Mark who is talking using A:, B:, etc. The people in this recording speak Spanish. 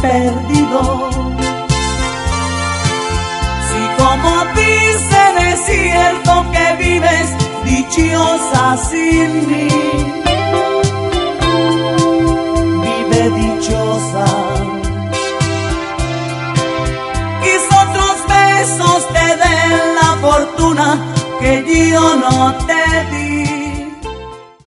A: perdido. Si como dicen es cierto que vives dichosa sin mí, vive dichosa. Quizá otros besos te den la fortuna que yo no te di.